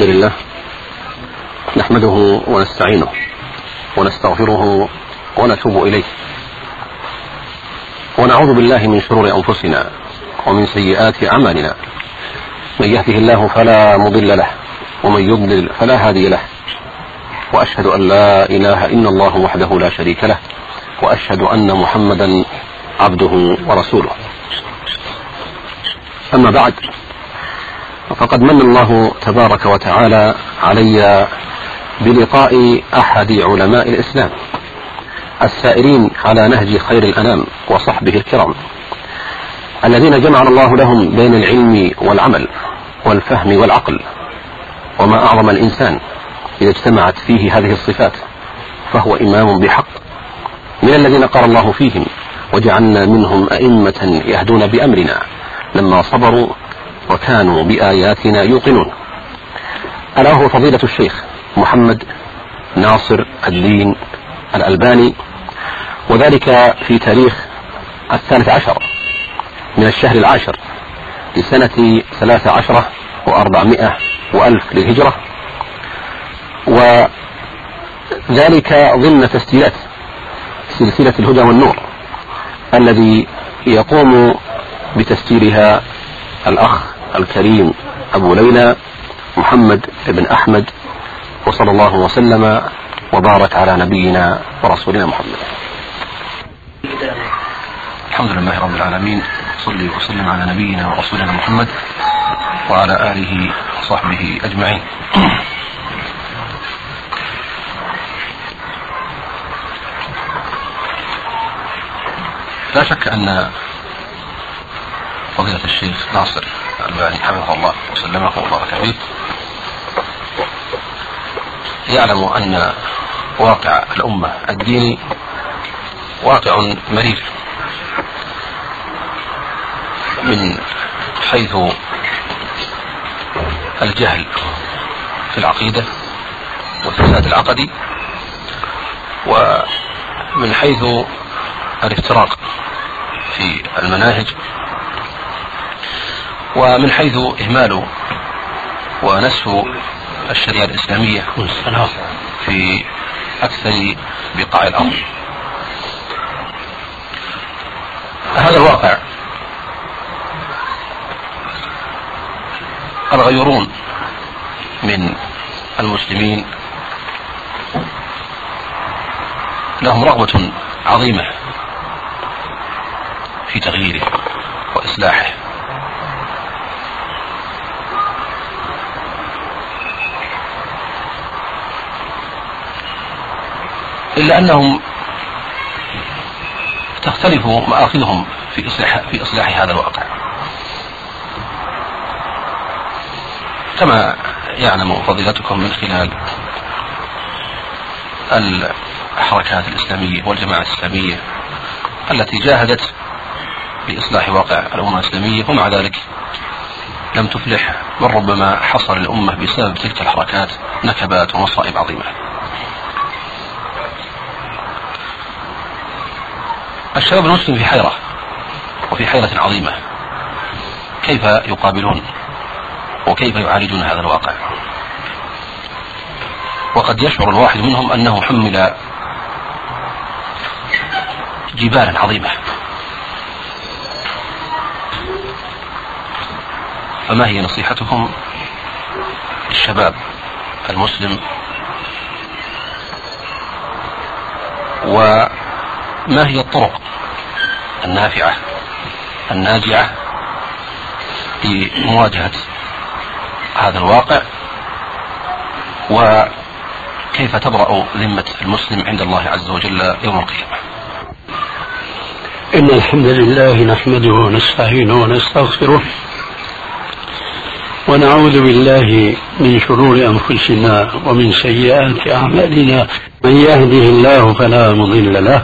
الحمد لله نحمده ونستعينه ونستغفره ونتوب إليه ونعوذ بالله من شرور أنفسنا ومن سيئات أعمالنا. من يهده الله فلا مضل له ومن يضلل فلا هادي له، وأشهد أن لا إله إلا الله وحده لا شريك له، وأشهد أن محمدا عبده ورسوله. أما بعد، فقد من الله تبارك وتعالى علي بلقاء أحد علماء الإسلام السائرين على نهج خير الأنام وصحبه الكرام، الذين جمع الله لهم بين العلم والعمل والفهم والعقل. وما أعظم الإنسان إذا اجتمعت فيه هذه الصفات، فهو إمام بحق من الذين قال الله فيهم: وجعلنا منهم أئمة يهدون بأمرنا لما صبروا وكانوا بآياتنا يوقنون. ألا هو فضيلة الشيخ محمد ناصر الدين الألباني، وذلك في تاريخ 13 من الشهر العاشر لسنة 13 و400 وألف للهجرة، وذلك ضمن تسجيلات سلسلة الهدى والنور الذي يقوم بتسجيلها الأخ الكريم أبو ليلى محمد بن أحمد، وصلى الله وسلم وبارك على نبينا ورسولنا محمد. الحمد لله رب العالمين، صلي وسلم على نبينا ورسولنا محمد وعلى آله وصحبه أجمعين. لا شك أن فضيلة الشيخ ناصر الألباني حفظه الله وسلمه وبارك فيه يعلم أن واقع الأمة الديني واقع مرير، من حيث الجهل في العقيدة والفساد العقدي، ومن حيث الافتراق في المناهج، ومن حيث إهمال ونسف الشريعة الإسلامية في أكثر بقاع الأرض. هذا الواقع الغيورون من المسلمين لهم رغبة عظيمة في تغييره وإصلاحه، إلا أنهم تختلف مآخذهم في إصلاح هذا الواقع. كما يعلم فضيلتكم من خلال الحركات الإسلامية والجماعات الإسلامية التي جاهدت لإصلاح واقع الأمة الإسلامية، ومع ذلك لم تفلح، بل ربما حصل الأمة بسبب تلك الحركات نكبات ومصائب عظيمة. الشباب المسلم في حيرة، وفي حيرة عظيمة، كيف يقابلون وكيف يعالجون هذا الواقع؟ وقد يشعر الواحد منهم أنه حمل جبالا عظيمة، فما هي نصيحتكم للشباب المسلم، وما هي الطرق النافعة الناجعة لمواجهة هذا الواقع، وكيف تبرأ ذمة المسلم عند الله عز وجل يوم القيامة؟ إن الحمد لله نحمده ونستعينه ونستغفره، ونعوذ بالله من شرور أنفسنا ومن سيئات أعمالنا. من يهده الله فلا مضل له،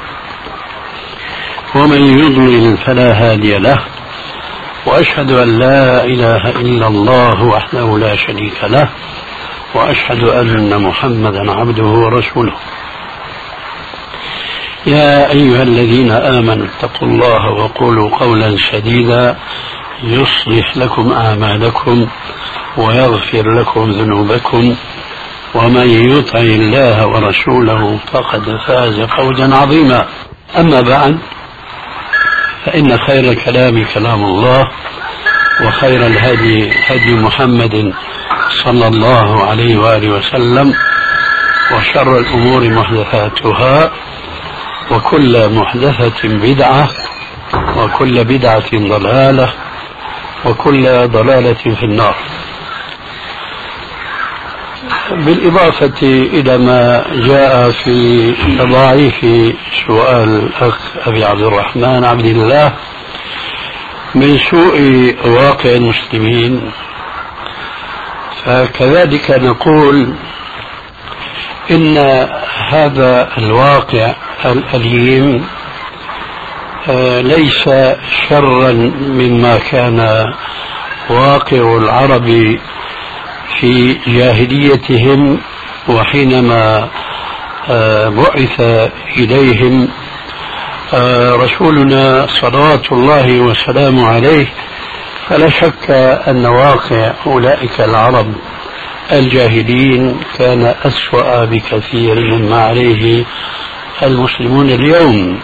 ومن يضلل فلا هادي له، وأشهد أن لا إله إلا الله وحده لا شريك له، وأشهد أن محمدا عبده ورسوله. يا أيها الذين آمنوا اتقوا الله وقولوا قولا سديدا يصلح لكم أعمالكم ويغفر لكم ذنوبكم ومن يطع الله ورسوله فقد فاز فوزا عظيما. أما بعد، فإن خير الكلام كلام الله، وخير الهدي هدي محمد صلى الله عليه وآله وسلم، وشر الأمور محدثاتها، وكل محدثة بدعة، وكل بدعة ضلالة، وكل ضلالة في النار. بالإضافة إلى ما جاء في تضاعيف سؤال الأخ أبي عبد الرحمن عبد الله من سوء واقع المسلمين، فكذلك نقول إن هذا الواقع الأليم ليس شرا مما كان واقع العرب في جاهليتهم، وحينما بعث إليهم رسولنا صلوات الله وسلامه عليه، فلا شك أن واقع أولئك العرب الجاهلين كان أسوأ بكثير مما عليه المسلمون اليوم.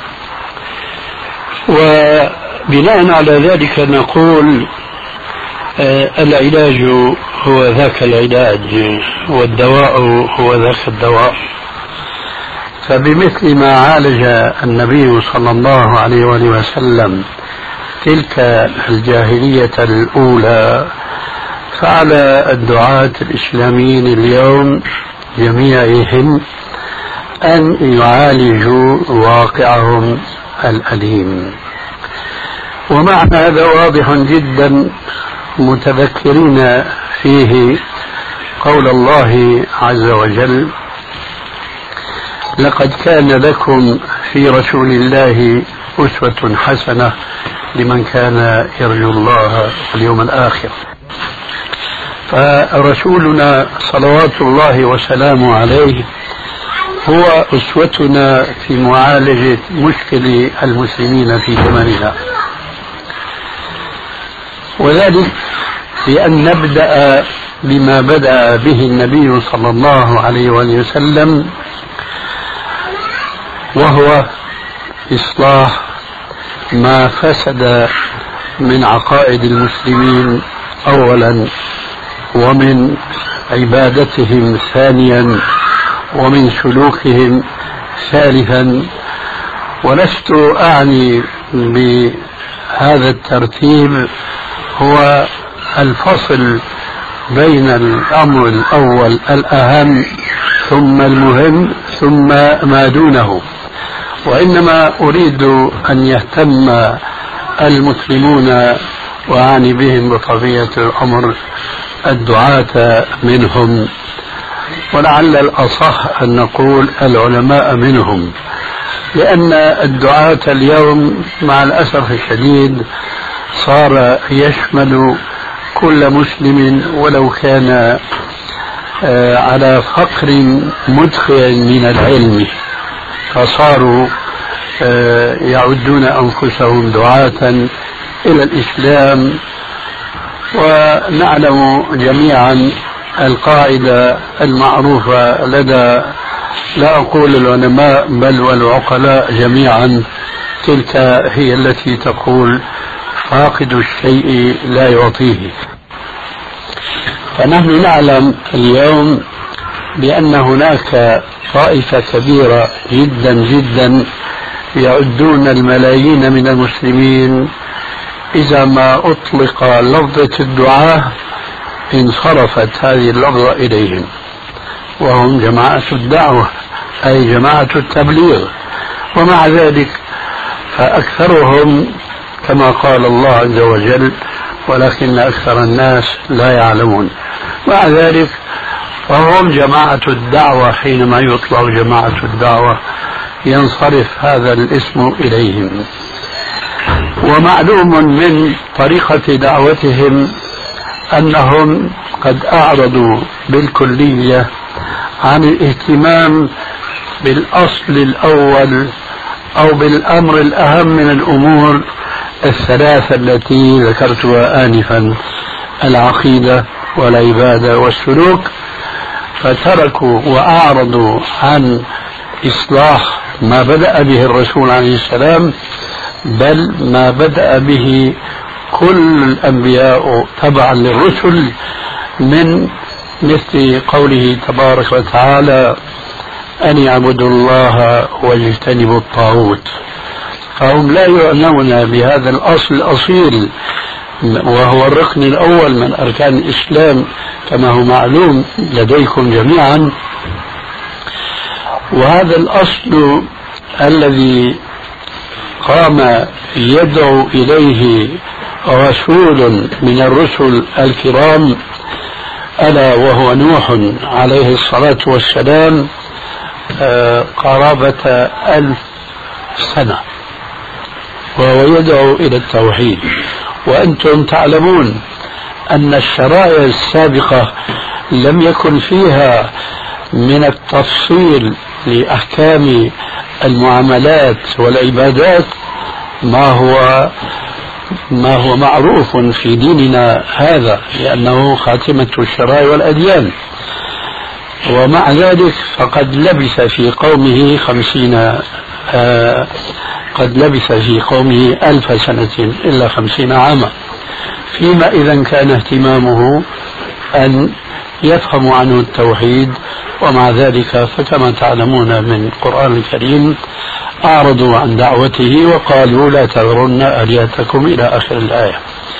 وبناء على ذلك نقول العلاج هو ذاك العلاج، والدواء هو ذاك الدواء. فبمثل ما عالج النبي صلى الله عليه وسلم تلك الجاهلية الأولى، فعلى الدعاة الإسلاميين اليوم جميعهم أن يعالجوا واقعهم الأليم. ومعنى هذا واضح جدا، متذكرين فيه قول الله عز وجل: لقد كان لكم في رسول الله أسوة حسنة لمن كان يرجو الله واليوم الآخر. فرسولنا صلوات الله وسلامه عليه هو أسوتنا في معالجة مشكل المسلمين في زماننا، وذلك بأن نبدأ بما بدأ به النبي صلى الله عليه وسلم، وهو إصلاح ما فسد من عقائد المسلمين أولا، ومن عبادتهم ثانيا، ومن سلوكهم ثالثا. ولست أعني بهذا الترتيب هو الفصل بين الأمر الأول الأهم ثم المهم ثم ما دونه، وإنما أريد أن يهتم المسلمون، وأعني بهم بطبيعة الأمر الدعاة منهم، ولعل الأصح أن نقول العلماء منهم، لأن الدعاة اليوم مع الأسف الشديد صار يشمل كل مسلم ولو كان على فقر مدخل من العلم، فصاروا يعدون أنفسهم دعاة إلى الإسلام. ونعلم جميعا القاعدة المعروفة لدى لا أقول العلماء بل والعقلاء جميعا، تلك هي التي تقول: فاقد الشيء لا يعطيه. فنحن نعلم اليوم بأن هناك طائفة كبيرة جدا جدا يعدون الملايين من المسلمين، إذا ما أطلق لفظة الدعاء انصرفت هذه اللفظة إليهم، وهم جماعة الدعوة أي جماعة التبليغ. ومع ذلك فأكثرهم كما قال الله عز وجل: ولكن أكثر الناس لا يعلمون. مع ذلك فهم جماعة الدعوة، حينما يطلق جماعة الدعوة ينصرف هذا الاسم إليهم. ومعلوم من طريقة دعوتهم أنهم قد أعرضوا بالكلية عن الاهتمام بالأصل الأول أو بالأمر الأهم من الأمور الثلاثة التي ذكرتها آنفا: العقيدة والعبادة والسلوك، فتركوا وأعرضوا عن إصلاح ما بدأ به الرسول عليه السلام، بل ما بدأ به كل الأنبياء تبعا للرسل، من مثل قوله تبارك وتعالى: أن يعبدوا الله واجتنبوا الطاغوت. فهم لا يعنون بهذا الأصل الأصيل، وهو الركن الأول من أركان الإسلام كما هو معلوم لديكم جميعا. وهذا الأصل الذي قام يدعو إليه رسول من الرسل الكرام، ألا وهو نوح عليه الصلاة والسلام، قرابة 1000 سنة وهو يدعو إلى التوحيد. وأنتم تعلمون أن الشرائع السابقة لم يكن فيها من التفصيل لأحكام المعاملات والعبادات ما هو معروف في ديننا هذا، لأنه خاتمة الشرائع والأديان. ومع ذلك فقد لبث في قومه 1000 سنة إلا 50 عاما، فيما إذا كان اهتمامه أن يفهم عنه التوحيد. ومع ذلك فكما تعلمون من القرآن الكريم أعرضوا عن دعوته وقالوا: لا تذرن آلهتكم إلى آخر الآية.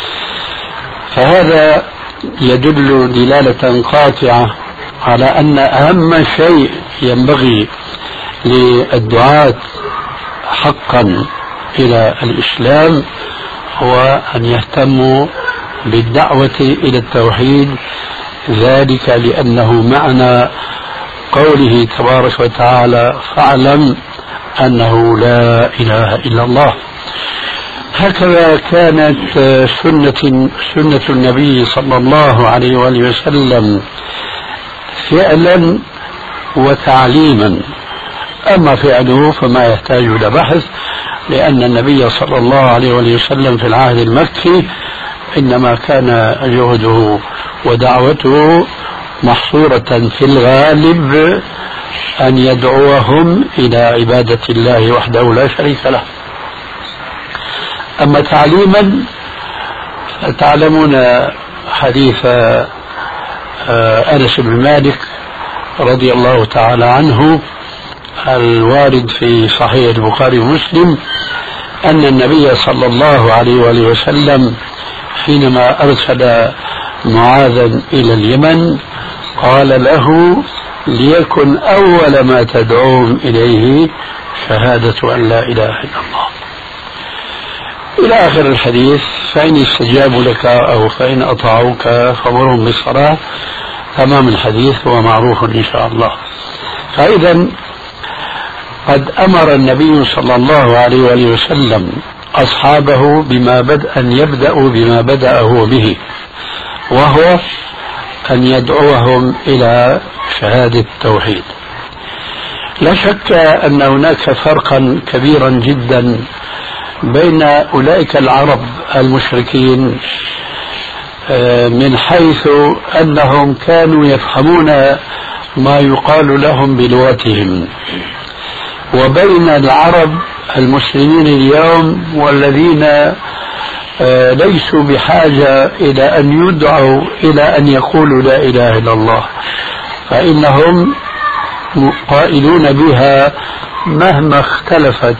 فهذا يدل دلالة قاطعة على أن أهم شيء ينبغي للدعاة حقا إلى الإسلام هو أن يهتموا بالدعوة إلى التوحيد، ذلك لأنه معنى قوله تبارك وتعالى: فاعلم أنه لا إله إلا الله. هكذا كانت سنة النبي صلى الله عليه وآله وسلم فعلا وتعليما. أما فعله فما يحتاج إلى بحث، لأن النبي صلى الله عليه وآله وسلم في العهد المكي إنما كان جهده ودعوته محصورة في الغالب أن يدعوهم إلى عبادة الله وحده لا شريك له. أما تعليما تعلمون حديث أنس بن مالك رضي الله تعالى عنه الوارد في صحيح البخاري ومسلم، أن النبي صلى الله عليه وآله وسلم حينما أرسل معاذا إلى اليمن قال له: ليكن أول ما تدعوهم إليه شهادة أن لا إله إلا الله، إلى آخر الحديث. فإن استجابوا لك أو فإن أطاعوك فأمرهم بالصلاة، تمام الحديث هو معروف إن شاء الله. فإذا قد أمر النبي صلى الله عليه وآله وسلم أصحابه أن يبدأوا بما بدأ هو به، وهو أن يدعوهم إلى شهادة التوحيد. لا شك أن هناك فرقا كبيرا جدا بين أولئك العرب المشركين من حيث أنهم كانوا يفهمون ما يقال لهم بلغتهم، وبين العرب المسلمين اليوم والذين ليسوا بحاجة إلى أن يدعوا إلى أن يقولوا لا إله إلا الله، فإنهم قائلون بها مهما اختلفت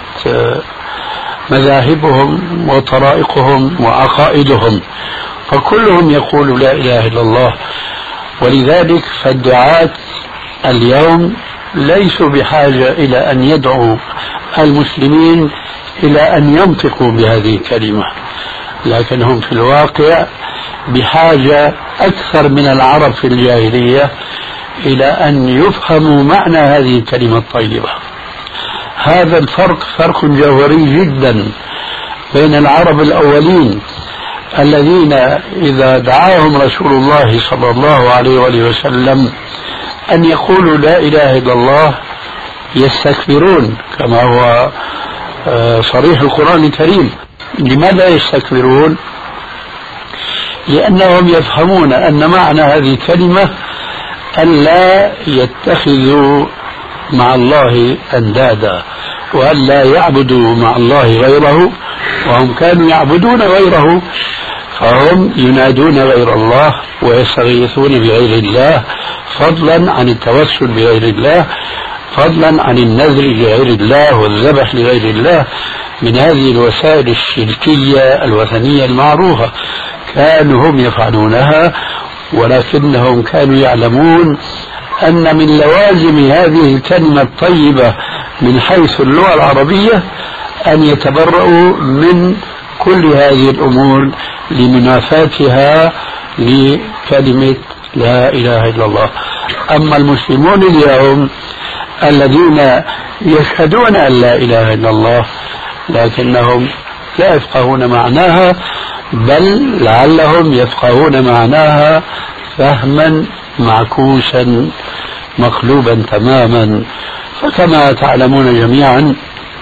مذاهبهم وطرائقهم وعقائدهم، فكلهم يقول لا إله إلا الله. ولذلك فالدعاة اليوم ليسوا بحاجة إلى أن يدعوا المسلمين إلى أن ينطقوا بهذه الكلمة، لكنهم في الواقع بحاجة أكثر من العرب في الجاهلية إلى أن يفهموا معنى هذه الكلمة الطيبة. هذا الفرق فرق جوهري جدا بين العرب الأولين الذين إذا دعاهم رسول الله صلى الله عليه وآله وسلم أن يقولوا لا إله إلا الله يستكبرون، كما هو صريح القرآن الكريم. لماذا يستكبرون؟ لأنهم يفهمون أن معنى هذه الكلمة أن لا يتخذوا مع الله أندادا وأن لا يعبدوا مع الله غيره، وهم كانوا يعبدون غيره، فهم ينادون غير الله ويستغيثون بغير الله، فضلا عن التوسل بغير الله، فضلا عن النذر لغير الله والذبح لغير الله، من هذه الوسائل الشركية الوثنية المعروفة. كانوا هم يفعلونها، ولكنهم كانوا يعلمون أن من لوازم هذه الكلمة الطيبة من حيث اللغة العربية أن يتبرؤوا من كل هذه الأمور لمنافاتها لكلمة لا إله إلا الله. أما المسلمون اليوم الذين يشهدون أن لا إله إلا الله لكنهم لا يفقهون معناها، بل لعلهم يفقهون معناها فهما معكوسا مقلوبا تماما. فكما تعلمون جميعا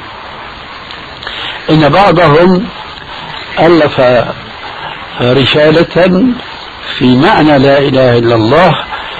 إن بعضهم ألف رسالة في معنى لا إله إلا الله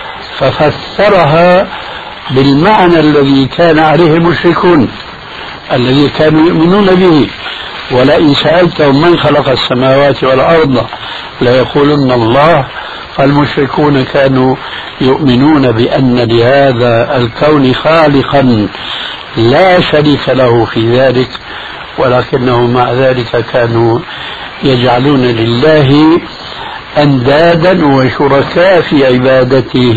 ففسرها بالمعنى الذي كان عليه المشركون الذي كانوا يؤمنون به. ولئن سألتهم من خلق السماوات والأرض ليقولن الله. فالمشركون كانوا يؤمنون بأن لهذا الكون خالقا لا شريك له في ذلك، ولكنهم مع ذلك كانوا يجعلون لله أندادا وشركاء في عبادته.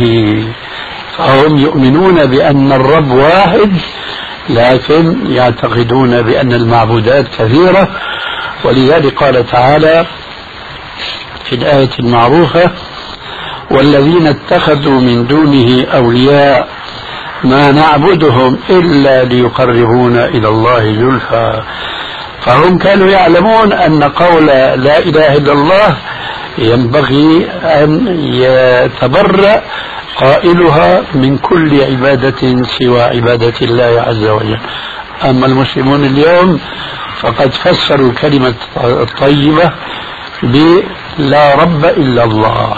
فهم يؤمنون بأن الرب واحد، لكن يعتقدون بأن المعبودات كثيرة. ولذلك قال تعالى في الآية المعروفة: والذين اتخذوا من دونه أولياء ما نعبدهم إلا ليقربونا إلى الله زلفى. فهم كانوا يعلمون أن قول لا إله إلا الله ينبغي أن يتبرأ قائلها من كل عبادة سوى عبادة الله عز وجل. أما المسلمون اليوم فقد فسروا الكلمة الطيبة بلا رب إلا الله.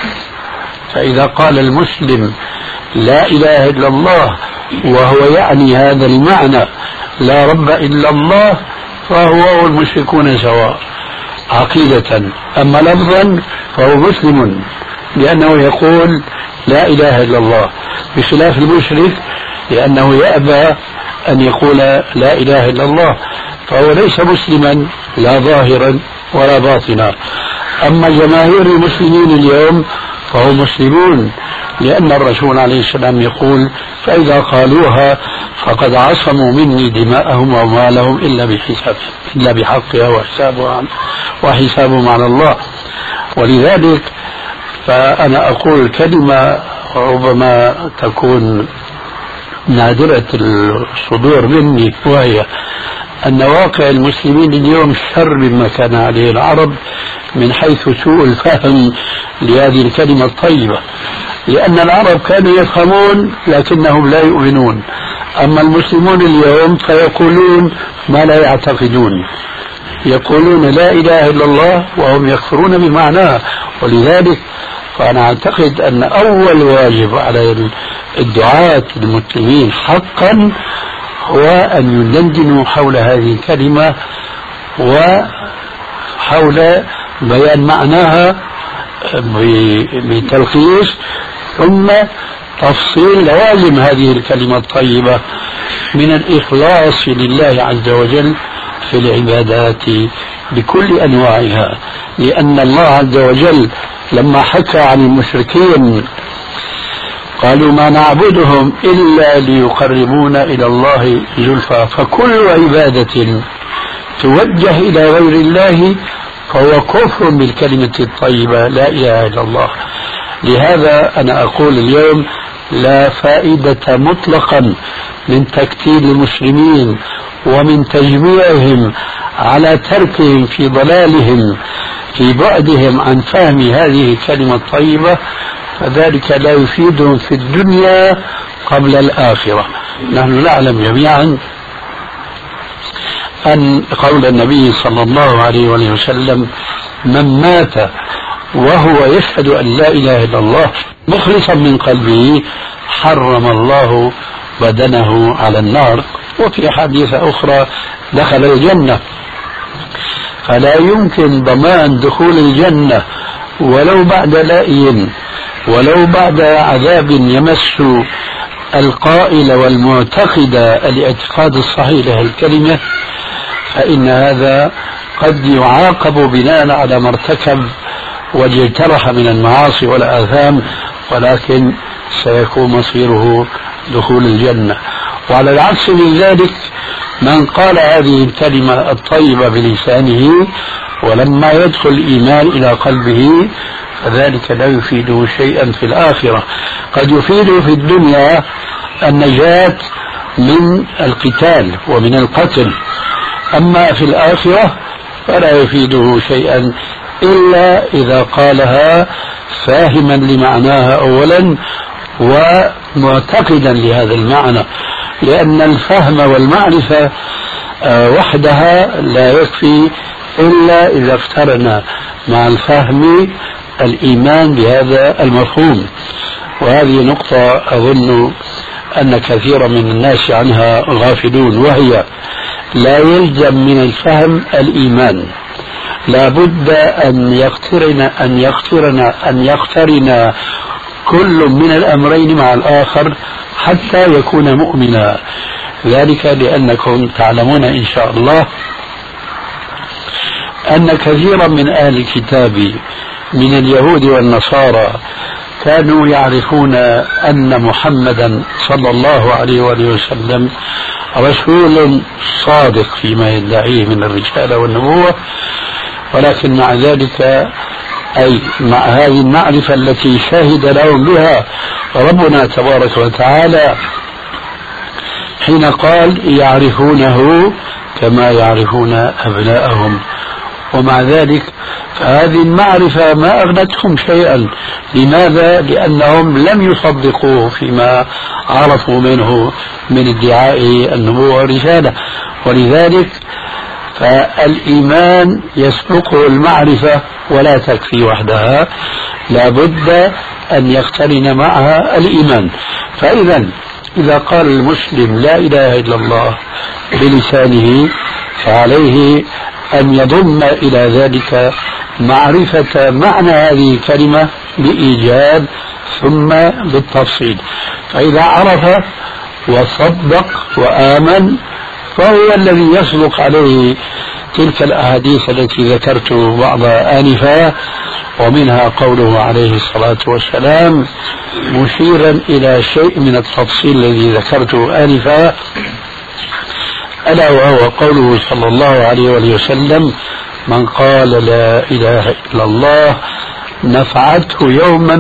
فإذا قال المسلم لا إله إلا الله وهو يعني هذا المعنى لا رب إلا الله فهو والمشركون سواء عقيدة. أما لفظا فهو مسلم لأنه يقول لا إله إلا الله، بخلاف المشرك لأنه يأبى أن يقول لا إله إلا الله، فهو ليس مسلما لا ظاهرا ولا باطنا. أما جماهير المسلمين اليوم فهم مسلمون، لأن الرسول عليه السلام يقول: فإذا قالوها فقد عصموا مني دماءهم وأموالهم إلا بحقها وحسابهم على الله. ولذلك فأنا أقول كلمة ربما تكون نادرة الصدور مني، وهي أن واقع المسلمين اليوم شر مما كان عليه العرب من حيث سوء الفهم لهذه الكلمة الطيبة، لأن العرب كانوا يفهمون لكنهم لا يؤمنون. أما المسلمون اليوم فيقولون ما لا يعتقدون، يقولون لا إله إلا الله وهم يكفرون بمعناه. ولذلك فأنا أعتقد أن أول واجب على الدعاة المسلمين حقا هو أن يدندنوا حول هذه الكلمة وحول بيان معناها بتلخيص، ثم تفصيل لوازم هذه الكلمة الطيبة من الإخلاص لله عز وجل في العبادات بكل أنواعها. لأن الله عز وجل لما حكى عن المشركين قالوا: ما نعبدهم إلا ليقربونا إلى الله زلفى. فكل عبادة توجه إلى غير الله فهو كفر بالكلمة الطيبة لا إله إلا الله. لهذا أنا أقول اليوم لا فائدة مطلقا من تكتيل المسلمين ومن تجميعهم على تركهم في ضلالهم في بعدهم عن فهم هذه الكلمة الطيبة، فذلك لا يفيدهم في الدنيا قبل الآخرة. نحن نعلم جميعا أن قول النبي صلى الله عليه وسلم: من مات وهو يشهد أن لا إله إلا الله مخلصا من قلبه حرم الله بدنه على النار. وفي حديث أخرى دخل الجنة. فلا يمكن ضمان دخول الجنة ولو بعد لائي ولو بعد عذاب يمس القائل والمعتقد الاعتقاد الصحيح لها الكلمة، فإن هذا قد يعاقب بناء على ما ارتكب واجترح من المعاصي والآثام، ولكن سيكون مصيره دخول الجنة. وعلى العكس من ذلك من قال هذه الكلمة الطيبة بلسانه ولما يدخل الإيمان إلى قلبه فذلك لا يفيده شيئا في الآخرة. قد يفيده في الدنيا النجاة من القتال ومن القتل، أما في الآخرة فلا يفيده شيئا إلا إذا قالها فاهما لمعناها أولا ومعتقدا لهذا المعنى، لأن الفهم والمعرفة وحدها لا يكفي إلا إذا اقترن مع الفهم الإيمان بهذا المفهوم. وهذه نقطة أظن أن كثيرا من الناس عنها غافلون، وهي لا يلزم من الفهم الإيمان، لا بد أن يقترن كل من الأمرين مع الآخر حتى يكون مؤمنا. ذلك لأنكم تعلمون إن شاء الله أن كثيرا من أهل الكتاب من اليهود والنصارى كانوا يعرفون أن محمدا صلى الله عليه وآله وسلم رسول صادق فيما يدعيه من الرسالة والنبوة، ولكن مع ذلك أي مع هذه المعرفة التي شهد لهم بها ربنا تبارك وتعالى حين قال يعرفونه كما يعرفون أبناءهم، ومع ذلك فهذه المعرفة ما أغنتهم شيئا. لماذا؟ لأنهم لم يصدقوه فيما عرفوا منه من ادعاء النبوة والرسالة، ولذلك فالإيمان يسبقه المعرفة ولا تكفي وحدها، لا بد أن يقترن معها الإيمان. إذا قال المسلم لا إله إلا الله بلسانه فعليه أن يضم إلى ذلك معرفة معنى هذه الكلمة بإيجاب ثم بالتفصيل. فإذا عرف وصدق وآمن فهو الذي يصدق عليه تلك الأحاديث التي ذكرت بعضها آنفا، ومنها قوله عليه الصلاة والسلام مشيرا إلى شيء من التفصيل الذي ذكرته آنفا، ألا وهو قوله صلى الله عليه وسلم من قال لا إله إلا الله نفعته يوما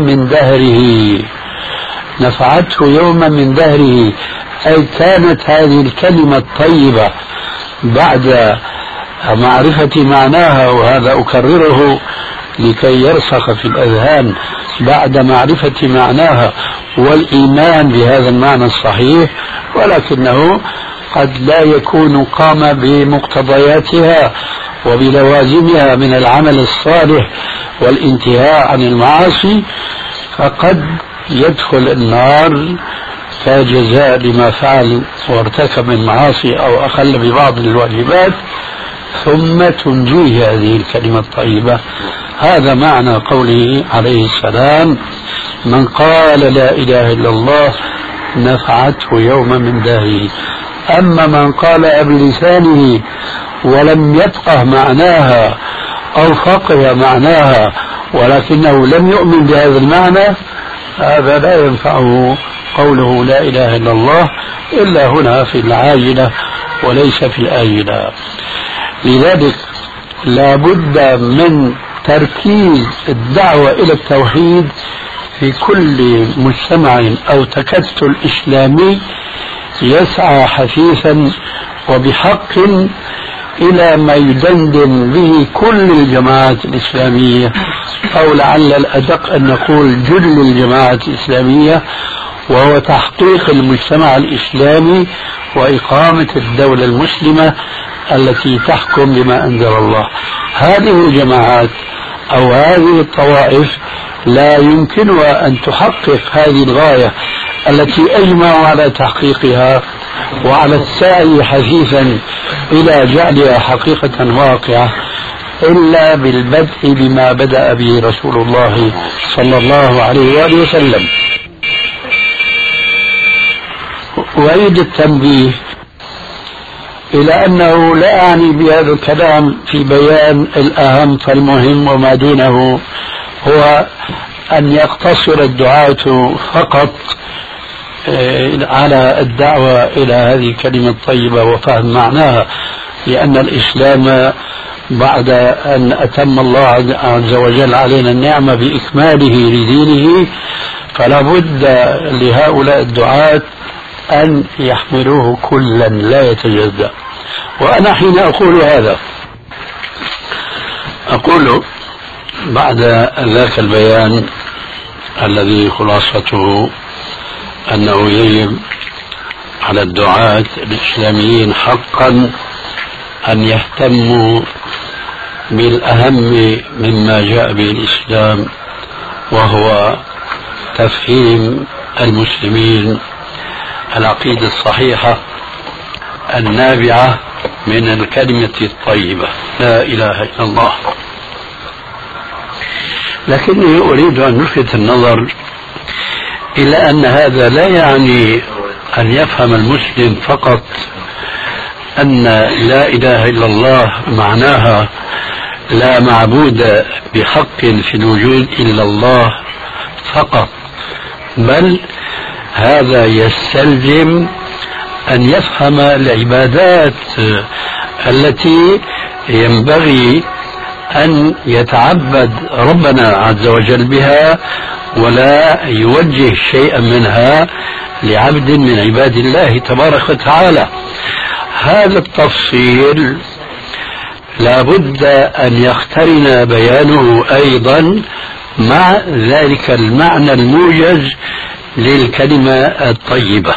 من دهره، أي كانت هذه الكلمة الطيبة بعد معرفة معناها، وهذا أكرره لكي يرسخ في الأذهان، بعد معرفة معناها والإيمان بهذا المعنى الصحيح، ولكنه قد لا يكون قام بمقتضياتها وبلوازمها من العمل الصالح والانتهاء عن المعاصي، فقد يدخل النار كجزاء لما فعل وارتكب من معاصي أو أخل ببعض الواجبات، ثم تنجيه هذه الكلمة الطيبة. هذا معنى قوله عليه السلام من قال لا إله إلا الله نفعته يوما من دهره. أما من قال بلسانه ولم يفقه معناها أو فقه معناها ولكنه لم يؤمن بهذا المعنى، هذا لا ينفعه قوله لا إله إلا الله إلا هنا في العاجلة وليس في الآجلة. لذلك لا بد من تركيز الدعوة إلى التوحيد في كل مجتمع أو تكتل إسلامي يسعى حثيثا وبحق إلى ما يدندن به كل الجماعات الإسلامية، أو لعل الأدق أن نقول جل الجماعات الإسلامية، وهو تحقيق المجتمع الإسلامي وإقامة الدولة المسلمة التي تحكم بما أنزل الله. هذه الجماعات أو هذه الطوائف لا يمكنها أن تحقق هذه الغاية التي أجمعوا على تحقيقها وعلى السعي حثيثا إلى جعلها حقيقة واقعة إلا بالبدء بما بدأ به رسول الله صلى الله عليه وآله وسلم. وأريد التنبيه إلى أنه لا أعني بهذا الكلام في بيان الأهم فالمهم وما دونه هو أن يقتصر الدعاة فقط على الدعوة إلى هذه الكلمة الطيبة وفهم معناها، لأن الإسلام بعد أن أتم الله عز وجل علينا النعمة بإكماله لدينه فلا بد لهؤلاء الدعاة أن يحملوه كلا لا يتجزأ. وأنا حين أقول هذا أقول بعد ذاك البيان الذي خلاصته أنه يجب على الدعاة الإسلاميين حقا أن يهتموا بالأهم مما جاء به الإسلام، وهو تفهيم المسلمين العقيدة الصحيحة النابعة من الكلمة الطيبة لا إله إلا الله. لكني أريد أن نلفت النظر إلى أن هذا لا يعني أن يفهم المسلم فقط أن لا إله إلا الله معناها لا معبود بحق في الوجود إلا الله فقط، بل هذا يستلزم أن يفهم العبادات التي ينبغي أن يتعبد ربنا عز وجل بها ولا يوجه شيئا منها لعبد من عباد الله تبارك وتعالى. هذا التفصيل لا بد أن يقترن بيانه أيضا مع ذلك المعنى الموجز للكلمة الطيبة.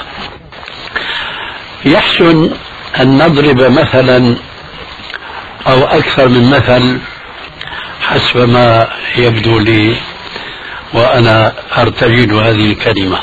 يحسن أن نضرب مثلا أو أكثر من مثل حسب ما يبدو لي وأنا أرتجل هذه الكلمة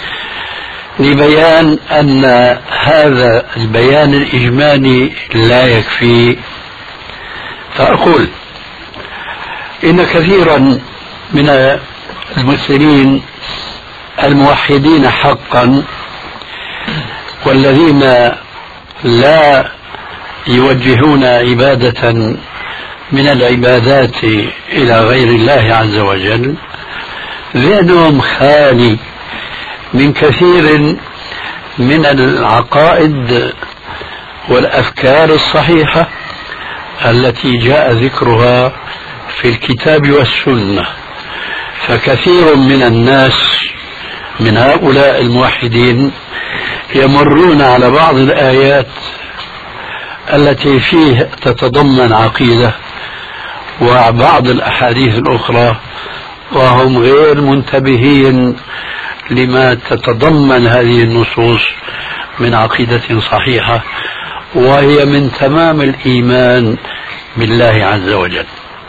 لبيان أن هذا البيان الإجمالي لا يكفي. فأقول إن كثيرا من المسلمين الموحدين حقا والذين لا يوجهون عبادة من العبادات إلى غير الله عز وجل ذهنهم خالي من كثير من العقائد والأفكار الصحيحة التي جاء ذكرها في الكتاب والسنة. فكثير من الناس من هؤلاء الموحدين يمرون على بعض الآيات التي فيه تتضمن عقيدة وبعض الأحاديث الأخرى وهم غير منتبهين لما تتضمن هذه النصوص من عقيدة صحيحة وهي من تمام الإيمان بالله عز وجل.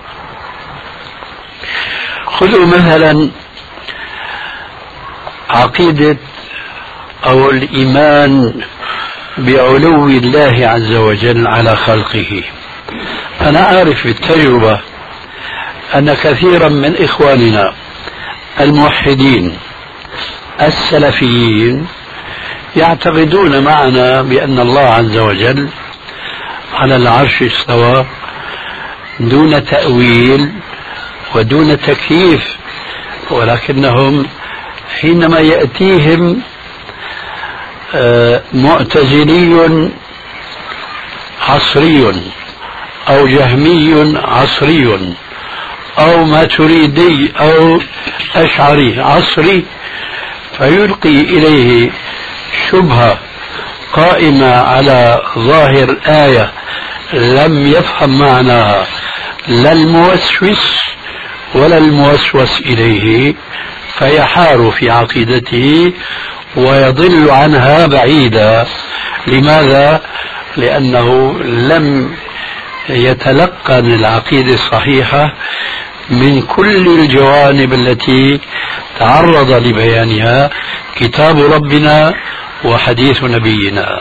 خذوا مثلا عقيدة أو الإيمان بعلو الله عز وجل على خلقه. أنا أعرف بالتجربة أن كثيرا من إخواننا الموحدين السلفيين يعتقدون معنا بأن الله عز وجل على العرش استوى دون تأويل ودون تكييف، ولكنهم حينما يأتيهم معتزلي عصري أو جهمي عصري أو ماتريدي أو أشعري عصري فيلقي إليه شبهة قائمة على ظاهر آية لم يفهم معناها لا الموسوس ولا الموسوس إليه فيحار في عقيدته ويضل عنها بعيدا. لماذا؟ لأنه لم يتلقن العقيدة الصحيحة من كل الجوانب التي تعرض لبيانها كتاب ربنا وحديث نبينا.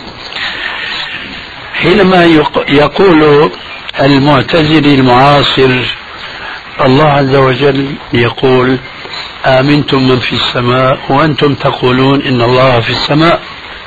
حينما يقول المعتزلي المعاصر الله عز وجل يقول آمنتم من في السماء وأنتم تقولون إن الله في السماء،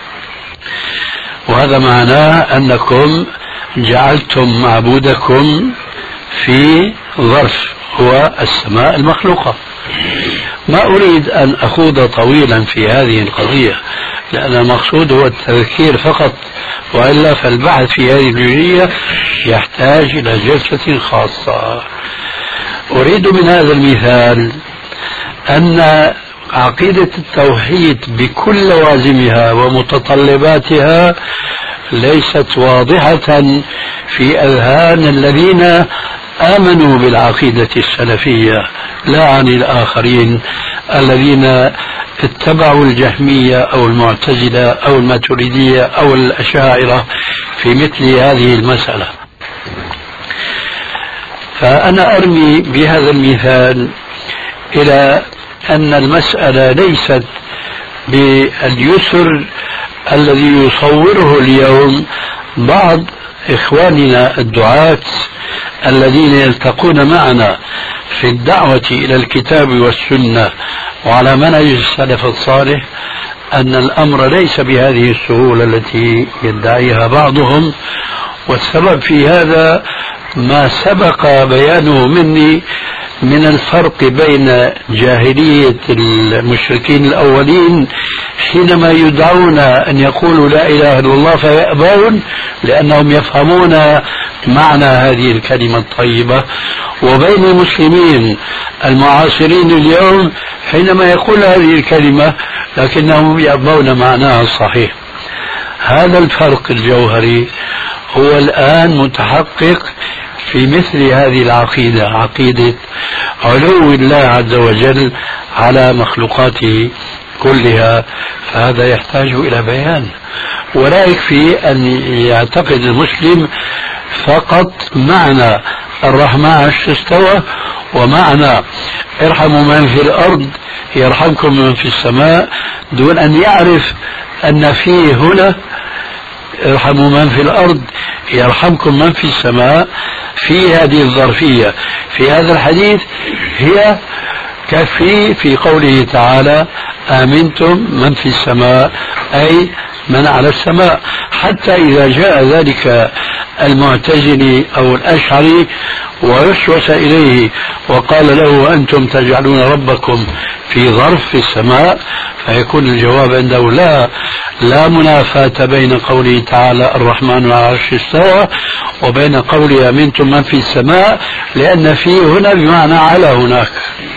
وهذا معناه أنكم جعلتم معبودكم في ظرف هو السماء المخلوقة. ما أريد أن أخوض طويلا في هذه القضية لأن المقصود هو التذكير فقط، وإلا فالبحث في هذه الجزئية يحتاج إلى جلسة خاصة. أريد من هذا المثال أن عقيدة التوحيد بكل لوازمها ومتطلباتها ليست واضحة في أذهان الذين آمنوا بالعقيدة السلفية، لا عن الآخرين الذين اتبعوا الجهمية أو المعتزلة أو الماتريدية أو الأشاعرة في مثل هذه المسألة. فأنا أرمي بهذا المثال إلى أن المسألة ليست باليسر الذي يصوره اليوم بعض إخواننا الدعاة الذين يلتقون معنا في الدعوة إلى الكتاب والسنة وعلى منهج السلف الصالح، أن الأمر ليس بهذه السهولة التي يدعيها بعضهم. والسبب في هذا ما سبق بيانه مني من الفرق بين جاهلية المشركين الأولين حينما يدعون أن يقولوا لا إله إلا الله فيأبون لأنهم يفهمون معنى هذه الكلمة الطيبة، وبين المسلمين المعاصرين اليوم حينما يقول هذه الكلمة لكنهم يأبون معناها الصحيح. هذا الفرق الجوهري هو الآن متحقق في مثل هذه العقيدة، عقيدة علو الله عز وجل على مخلوقاته كلها. فهذا يحتاج إلى بيان، ولا يكفي أن يعتقد المسلم فقط معنى الرحمن عرش استوى ومعنى ارحموا من في الأرض يرحمكم من في السماء، دون أن يعرف أن فيه هنا ارحموا من في الأرض يرحمكم من في السماء. في هذه الظرفية في هذا الحديث هي كفي في قوله تعالى آمنتم من في السماء، أي من على السماء. حتى إذا جاء ذلك المعتزلي أو الأشعري ووسوس إليه وقال له أنتم تجعلون ربكم في ظرف في السماء، فيكون الجواب عنده لا منافاة بين قوله تعالى الرحمن على العرش استوى وبين قوله آمنتم من في السماء، لأن فيه هنا بمعنى على هناك.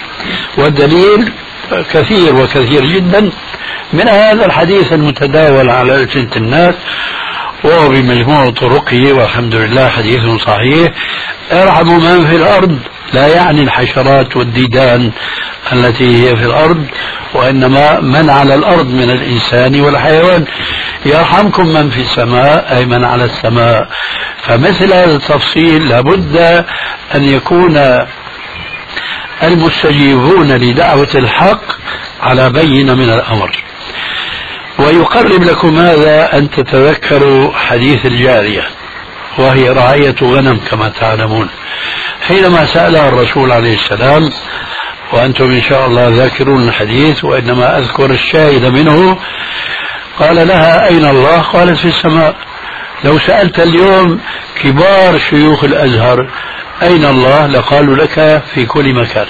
والدليل كثير وكثير جدا من هذا الحديث المتداول على ألسنة الناس وهو بمجموع طرقه والحمد لله حديث صحيح. ارحموا من في الأرض لا يعني الحشرات والديدان التي هي في الأرض، وإنما من على الأرض من الإنسان والحيوان. يرحمكم من في السماء أي من على السماء. فمثل هذا التفصيل لابد أن يكون المستجيبون لدعوة الحق على بينة من الأمر. ويقرب لكم هذا أن تتذكروا حديث الجارية وهي رعاية غنم كما تعلمون، حينما سألها الرسول عليه السلام، وأنتم إن شاء الله ذاكرون الحديث وإنما أذكر الشاهد منه، قال لها أين الله؟ قالت في السماء. لو سألت اليوم كبار شيوخ الأزهر أين الله لقالوا لك في كل مكان،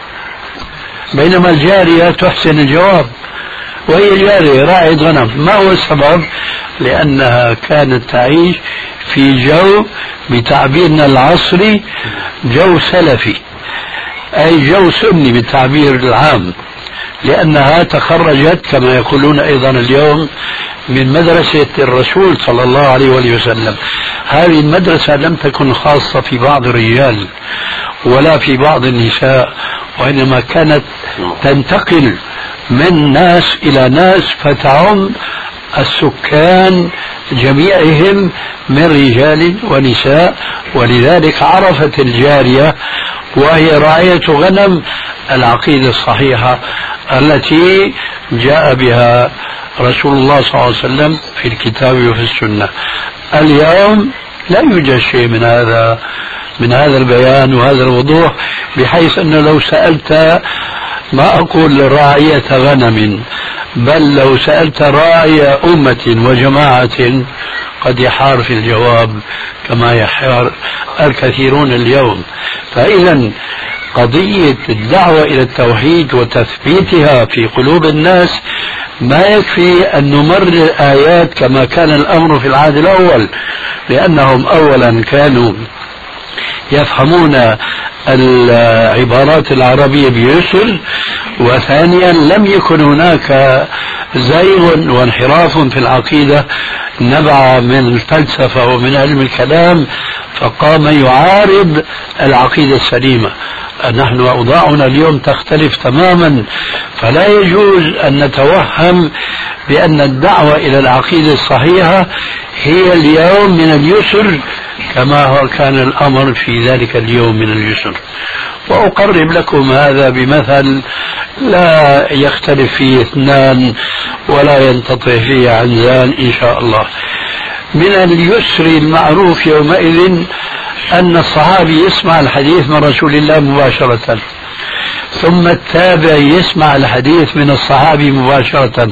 بينما الجارية تحسن الجواب وهي جارية راعية غنم. ما هو السبب؟ لأنها كانت تعيش في جو بتعبيرنا العصري جو سلفي، أي جو سني بالتعبير العام، لأنها تخرجت كما يقولون أيضا اليوم من مدرسة الرسول صلى الله عليه وسلم. هذه المدرسة لم تكن خاصة في بعض الرجال ولا في بعض النساء، وإنما كانت تنتقل من ناس إلى ناس فتعم السكان جميعهم من رجال ونساء، ولذلك عرفت الجارية وهي راعية غنم العقيدة الصحيحة التي جاء بها رسول الله صلى الله عليه وسلم في الكتاب وفي السنة. اليوم لا يوجد شيء من هذا البيان وهذا الوضوح، بحيث أنه لو سألت ما أقول راعية غنم، بل لو سألت راعي أمة وجماعة قد يحار في الجواب كما يحار الكثيرون اليوم. فإذا قضية الدعوة إلى التوحيد وتثبيتها في قلوب الناس ما يكفي أن نمرر آيات كما كان الأمر في العهد الأول، لأنهم أولا كانوا يفهمون العبارات العربية بيسر، وثانيا لم يكن هناك زيغ وانحراف في العقيدة نبع من الفلسفة ومن علم الكلام فقام يعارض العقيدة السليمة. نحن أوضاعنا اليوم تختلف تماما، فلا يجوز أن نتوهم بأن الدعوة إلى العقيدة الصحيحة هي اليوم من اليسر كما هو كان الأمر في ذلك اليوم من اليسر. وأقرب لكم هذا بمثل لا يختلف فيه اثنان ولا ينتطع فيه عنزان إن شاء الله. من اليسر المعروف يومئذ أن الصحابي يسمع الحديث من رسول الله مباشرة، ثم التابع يسمع الحديث من الصحابي مباشرة،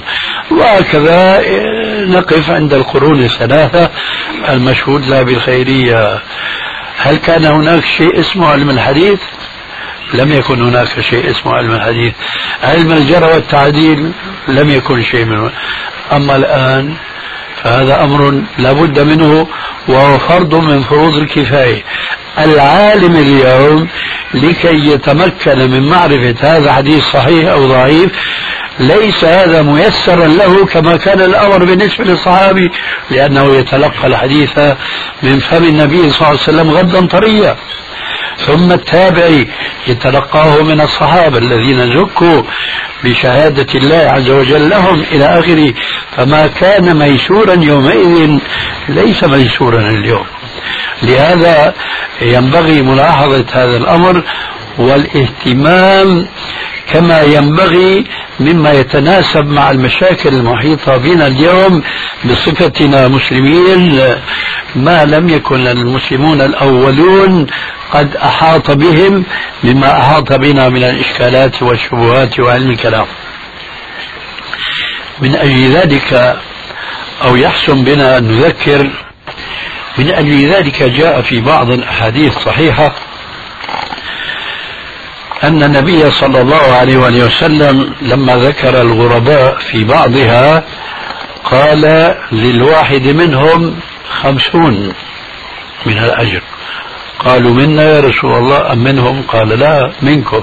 وهكذا نقف عند القرون الثلاثة المشهود لها بالخيرية. هل كان هناك شيء اسمه علم الحديث؟ لم يكن هناك شيء اسمه علم الحديث. علم الجرح والتعديل لم يكن شيء منه. أما الآن فهذا أمر لا بد منه، وهو فرض من فروض الكفاية. العالم اليوم لكي يتمكن من معرفة هذا حديث صحيح أو ضعيف ليس هذا ميسرا له كما كان الأمر بالنسبة للصحابي، لأنه يتلقى الحديث من فم النبي صلى الله عليه وسلم غدا طريا، ثم التابعي يتلقاه من الصحابة الذين زكوا بشهادة الله عز وجل لهم إلى آخره. فما كان ميسورا يومئذ ليس ميسورا اليوم. لهذا ينبغي ملاحظة هذا الأمر والاهتمام كما ينبغي مما يتناسب مع المشاكل المحيطة بنا اليوم بصفتنا مسلمين، ما لم يكن المسلمون الأولون قد أحاط بهم مما أحاط بنا من الإشكالات والشبهات وعلم الكلام. من أجل ذلك أو يحسن بنا أن نذكر، من أجل ذلك جاء في بعض الأحاديث الصحيحة أن النبي صلى الله عليه وسلم لما ذكر الغرباء في بعضها قال للواحد منهم 50 من الأجر. قالوا منا يا رسول الله أم منهم؟ قال لا منكم.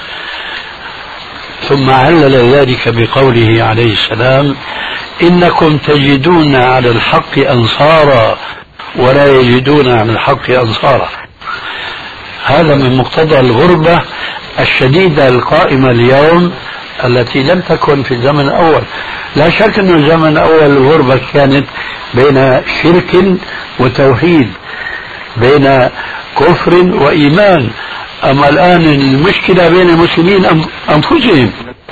ثم علل ذلك بقوله عليه السلام إنكم تجدون على الحق أنصارا ولا يجدون على الحق أنصارا. هذا من مقتضى الغربة الشديدة القائمة اليوم التي لم تكن في الزمن الأول. لا شك أن الزمن الأول الغربة كانت بين شرك وتوحيد، بين كفر وإيمان. أما الآن المشكلة بين المسلمين أنفسهم.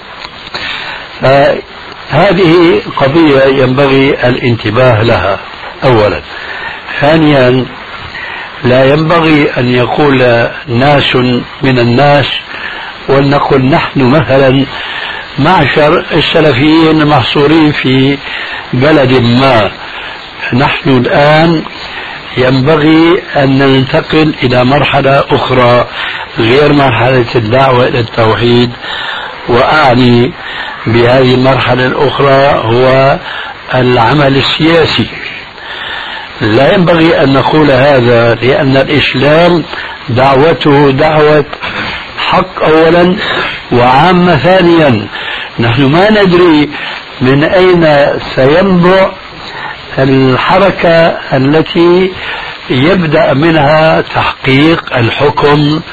هذه قضية ينبغي الانتباه لها أولا. ثانيا لا ينبغي أن يقول ناس من الناس ولنقل نحن مثلا معشر السلفيين محصورين في بلد ما، نحن الآن ينبغي أن ننتقل إلى مرحلة أخرى غير مرحلة الدعوة إلى التوحيد. وأعني بهذه المرحلة الأخرى هو العمل السياسي. لا ينبغي أن نقول هذا لأن الإسلام دعوته دعوة حق أولا وعامة ثانيا. نحن ما ندري من أين سينبع الحركة التي يبدأ منها تحقيق الحكم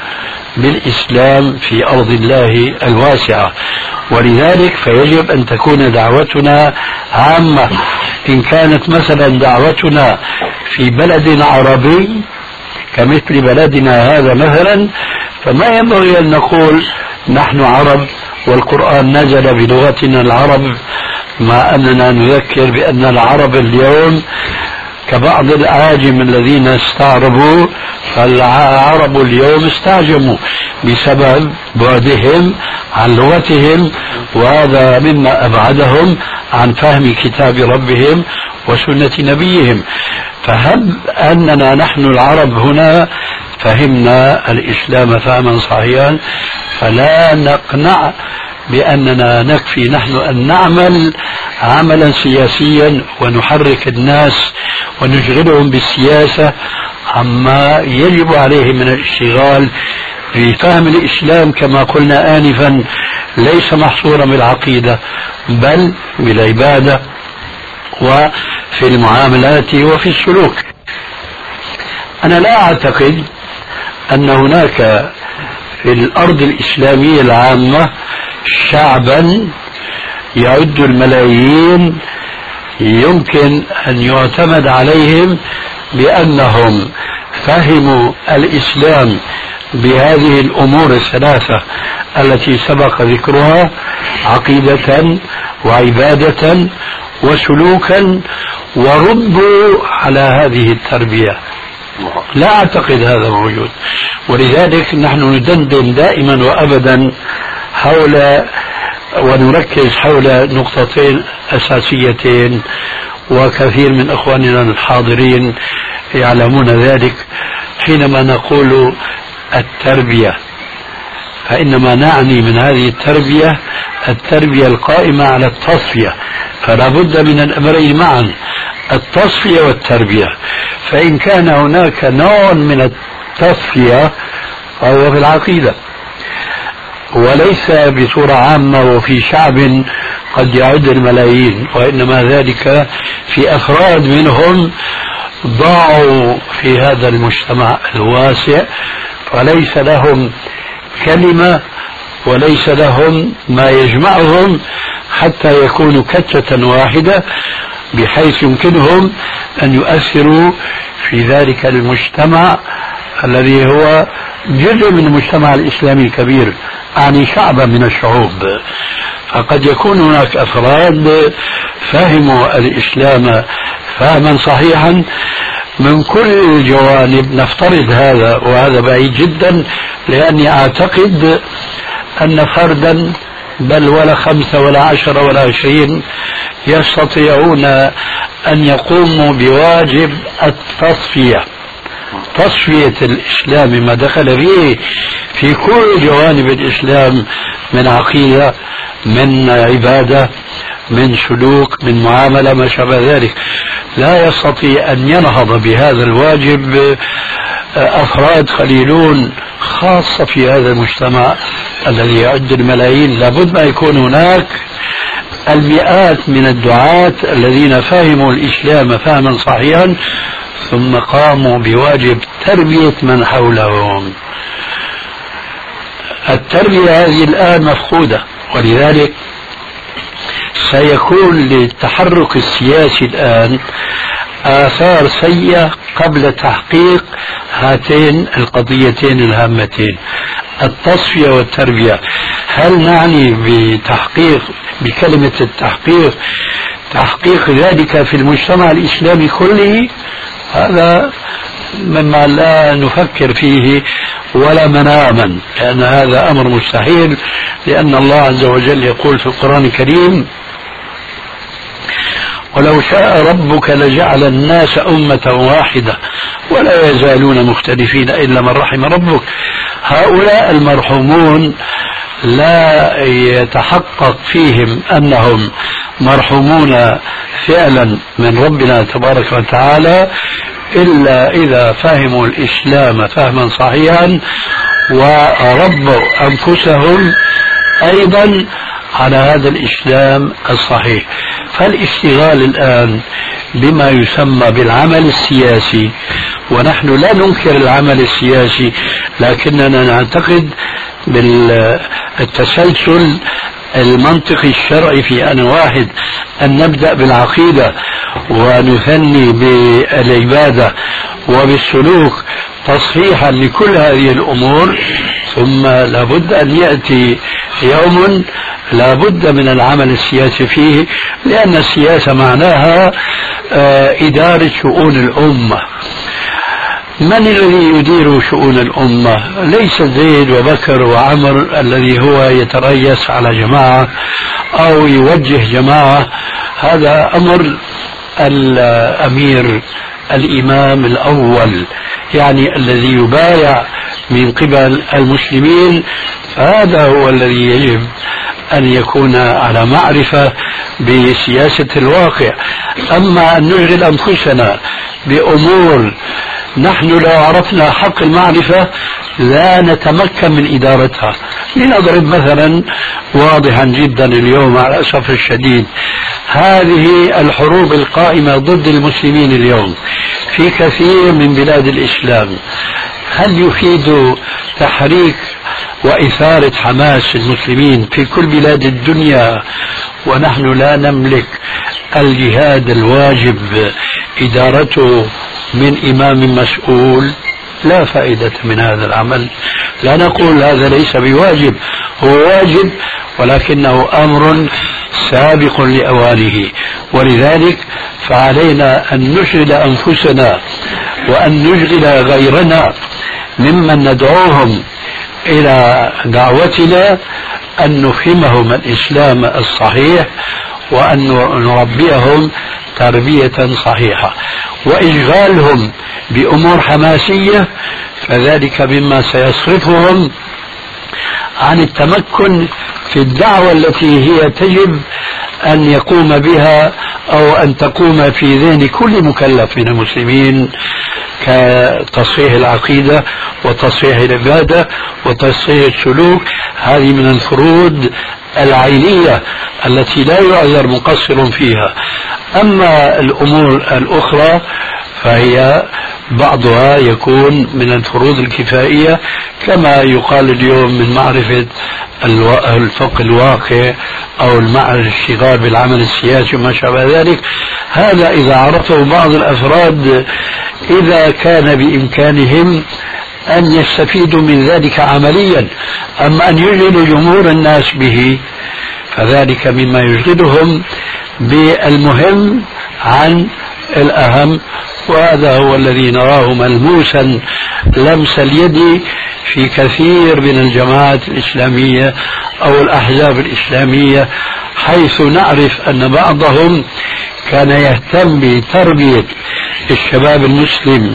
بالإسلام في أرض الله الواسعة. ولذلك فيجب أن تكون دعوتنا عامة. إن كانت مثلا دعوتنا في بلد عربي كمثل بلدنا هذا مثلا، فما ينبغي أن نقول نحن عرب والقرآن نزل بلغتنا العرب، مع أننا نذكر بأن العرب اليوم كبعض الأعاجم الذين استعربوا، فالعرب اليوم استعجموا بسبب بعدهم عن لغتهم، وهذا مما أبعدهم عن فهم كتاب ربهم وسنة نبيهم. فهب أننا نحن العرب هنا فهمنا الإسلام فهما صحيحا، فلا نقنع بأننا نكفي نحن أن نعمل عملا سياسيا ونحرك الناس ونشغلهم بالسياسة عما يجب عليهم من الاشتغال في فهم الإسلام كما قلنا آنفا، ليس محصورا بالعقيدة بل بالعبادة وفي المعاملات وفي السلوك. أنا لا أعتقد أن هناك في الأرض الإسلامية العامة شعبا يعد الملايين يمكن أن يعتمد عليهم بأنهم فهموا الإسلام بهذه الأمور الثلاثة التي سبق ذكرها: عقيدة وعبادة وسلوكا، وردوا على هذه التربية. لا أعتقد هذا موجود. ولذلك نحن ندندن دائما وأبدا حول ونركز حول نقطتين أساسيتين، وكثير من أخواننا الحاضرين يعلمون ذلك. حينما نقول التربية فإنما نعني من هذه التربية القائمة على التصفية، فلا بد من الأمرين معا، التصفية والتربية. فإن كان هناك نوع من التصفية فهو في العقيدة، وليس بصورة عامة وفي شعب قد يعد الملايين، وإنما ذلك في أفراد منهم ضاعوا في هذا المجتمع الواسع، فليس لهم كلمة وليس لهم ما يجمعهم حتى يكونوا كتلة واحدة، بحيث يمكنهم أن يؤثروا في ذلك المجتمع الذي هو جزء من المجتمع الإسلامي الكبير، أعني شعبا من الشعوب. فقد يكون هناك أفراد فهموا الإسلام فهما صحيحا من كل الجوانب، نفترض هذا، وهذا بعيد جدا، لأني أعتقد أن فردا بل ولا 5 ولا 10 ولا 20 يستطيعون أن يقوموا بواجب التصفية، تصفية الإسلام ما دخل فيه في كل جوانب الإسلام من عقيدة، من عبادة، من سلوك، من معاملة، ما شابه ذلك. لا يستطيع أن ينهض بهذا الواجب أفراد قليلون، خاصة في هذا المجتمع الذي يعد الملايين. لابد ما يكون هناك المئات من الدعاة الذين فهموا الإسلام فهما صحيحا ثم قاموا بواجب تربية من حولهم. التربية هذه الآن مفقودة، ولذلك سيكون للتحرك السياسي الآن آثار سيئة قبل تحقيق هاتين القضيتين الهامتين، التصفية والتربية. هل نعني بكلمة التحقيق تحقيق ذلك في المجتمع الإسلامي كله؟ هذا مما لا نفكر فيه ولا مناما، لأن هذا أمر مستحيل، لأن الله عز وجل يقول في القرآن الكريم: ولو شاء ربك لجعل الناس أمة واحدة ولا يزالون مختلفين إلا من رحم ربك. هؤلاء المرحومون لا يتحقق فيهم أنهم مرحومون فعلا من ربنا تبارك وتعالى إلا إذا فهموا الإسلام فهما صحيحا وربوا أنفسهم أيضا على هذا الإسلام الصحيح. فالاشتغال الآن بما يسمى بالعمل السياسي، ونحن لا ننكر العمل السياسي، لكننا نعتقد بالتسلسل المنطقي الشرعي في أن واحد أن نبدأ بالعقيدة ونثني بالعبادة وبالسلوك تصحيحا لكل هذه الأمور، ثم لابد أن يأتي يوم لابد من العمل السياسي فيه، لأن السياسة معناها إدارة شؤون الأمة. من الذي يدير شؤون الأمة؟ ليس زيد وبكر وعمر الذي هو يتريس على جماعة أو يوجه جماعة، هذا أمر الأمير الإمام الأول، يعني الذي يبايع من قبل المسلمين، فهذا هو الذي يجب أن يكون على معرفة بسياسة الواقع. أما أن نشغل أنفسنا بأمور نحن لو عرفنا حق المعرفة لا نتمكن من إدارتها. لنضرب مثلا واضحا جدا اليوم على الأسف الشديد، هذه الحروب القائمة ضد المسلمين اليوم في كثير من بلاد الإسلام، هل يفيد تحريك وإثارة حماس المسلمين في كل بلاد الدنيا ونحن لا نملك الجهاد الواجب إدارته من إمام مسؤول؟ لا فائدة من هذا العمل. لا نقول هذا ليس بواجب، هو واجب ولكنه أمر سابق لأوانه، ولذلك فعلينا أن نشغل أنفسنا وأن نشغل غيرنا ممن ندعوهم إلى دعوتنا أن نفهمهم الإسلام الصحيح وأن نربيهم تربية صحيحة. وإشغالهم بأمور حماسية فذلك مما سيصرفهم عن التمكن في الدعوة التي هي تجب أن يقوم بها أو أن تقوم في ذهن كل مكلف من المسلمين، كتصحيح العقيدة وتصحيح العبادة وتصحيح السلوك. هذه من الفروض العينية التي لا يعذر مقصر فيها. أما الأمور الأخرى فهي بعضها يكون من الفروض الكفائية، كما يقال اليوم من معرفة الفقه الواقع أو الاشتغال بالعمل السياسي وما شابه ذلك. هذا إذا عرفه بعض الأفراد إذا كان بإمكانهم أن يستفيدوا من ذلك عمليا. أما أن يشغلوا جمهور الناس به فذلك مما يشغلهم بالمهم عن الأهم، وهذا هو الذي نراه ملموسا لمس اليد في كثير من الجماعات الإسلامية أو الأحزاب الإسلامية، حيث نعرف أن بعضهم كان يهتم بتربية الشباب المسلم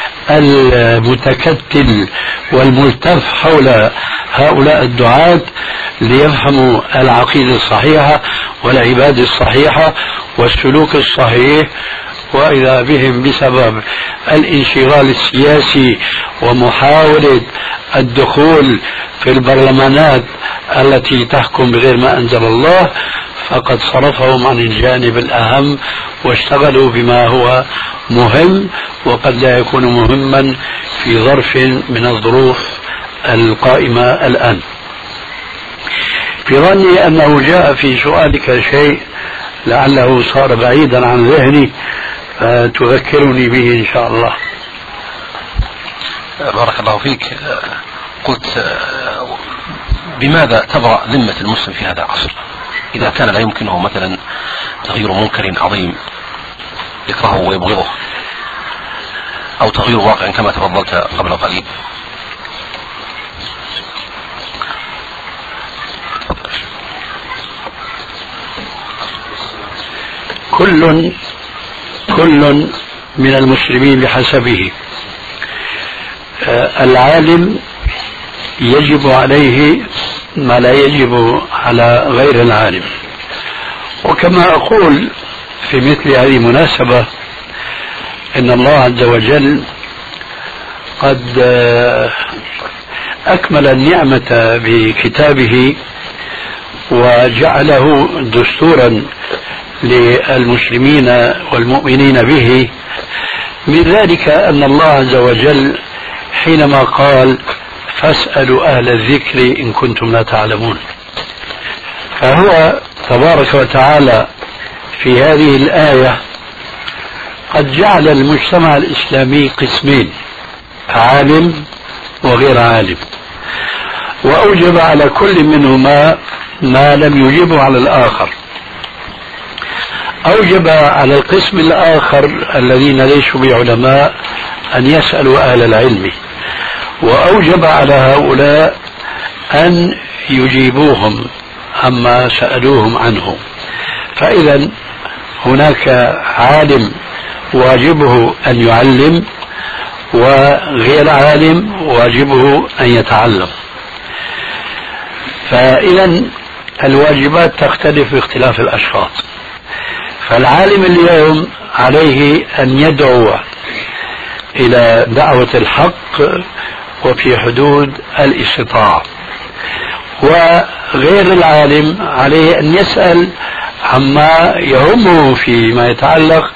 المتكتل والملتف حول هؤلاء الدعاة ليفهموا العقيدة الصحيحة والعبادة الصحيحة والسلوك الصحيح، وإذا بهم بسبب الانشغال السياسي ومحاولة الدخول في البرلمانات التي تحكم بغير ما أنزل الله فقد صرفهم عن الجانب الأهم واشتغلوا بما هو مهم وقد لا يكون مهما في ظرف من الظروف القائمة الآن. في ظني أنه جاء في سؤالك شيء لعله صار بعيدا عن ذهني فتذكرني به إن شاء الله. بارك الله فيك. قلت بماذا تبرأ ذمة المسلم في هذا العصر إذا كان لا يمكنه مثلا تغيير منكر عظيم يكرهه ويبغضه أو تغيير واقع كما تفضلت قبل قليل؟ كل من المسلمين بحسبه. العالم يجب عليه ما لا يجب على غير العالم، وكما أقول في مثل هذه المناسبة إن الله عز وجل قد أكمل النعمة بكتابه وجعله دستورا للمسلمين والمؤمنين به. من ذلك أن الله عز وجل حينما قال فاسألوا أهل الذكر إن كنتم لا تعلمون، فهو تبارك وتعالى في هذه الآية قد جعل المجتمع الإسلامي قسمين، عالم وغير عالم، وأوجب على كل منهما ما لم يجبه على الآخر. أوجب على القسم الآخر الذين ليسوا بعلماء أن يسألوا أهل العلم، وأوجب على هؤلاء أن يجيبوهم عما سألوهم عنه. فإذا هناك عالم واجبه أن يعلم، وغير عالم واجبه أن يتعلم. فإذا الواجبات تختلف باختلاف الأشخاص. فالعالم اليوم عليه أن يدعو إلى دعوة الحق وفي حدود الاستطاعة، وغير العالم عليه أن يسأل عما يهمه فيما يتعلق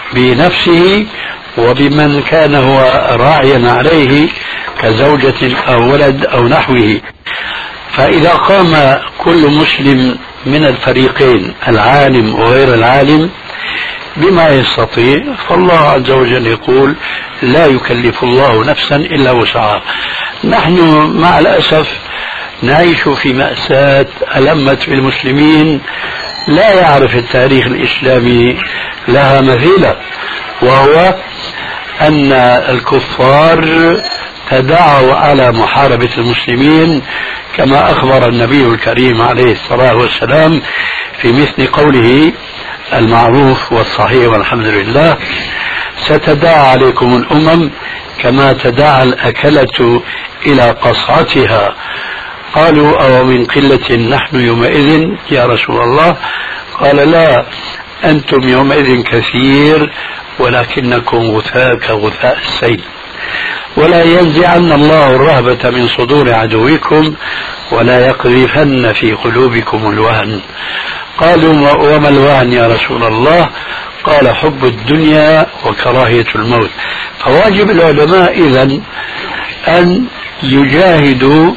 بنفسه وبمن كان هو راعيا عليه كزوجة أو ولد أو نحوه. فإذا قام كل مسلم من الفريقين العالم وغير العالم بما يستطيع، فالله عز وجل يقول لا يكلف الله نفسا إلا وسعها. نحن مع الأسف نعيش في مأساة ألمت بالمسلمين لا يعرف التاريخ الإسلامي لها مثيلة، وهو أن الكفار تداعوا على محاربة المسلمين كما أخبر النبي الكريم عليه الصلاة والسلام في مثل قوله المعروف والصحيح والحمد لله: ستداعى عليكم الأمم كما تداعى الأكلة إلى قصعتها. قالوا أو من قلة نحن يومئذ يا رسول الله؟ قال لا، أنتم يومئذ كثير ولكنكم غثاء كغثاء السيل. ولا ينزعن الله الرهبة من صدور عدوكم ولا يقذفن في قلوبكم الوهن. قالوا وما الوهن يا رسول الله؟ قال حب الدنيا وكراهية الموت. فواجب العلماء إذن أن يجاهدوا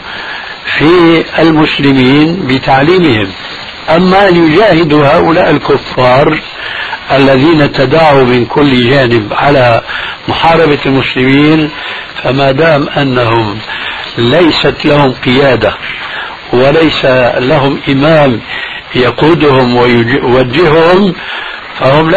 في المسلمين بتعليمهم. أما أن يجاهدوا هؤلاء الكفار الذين تداعوا من كل جانب على محاربة المسلمين، فما دام أنهم ليست لهم قيادة وليس لهم إمام يقودهم ويوجههم، فهم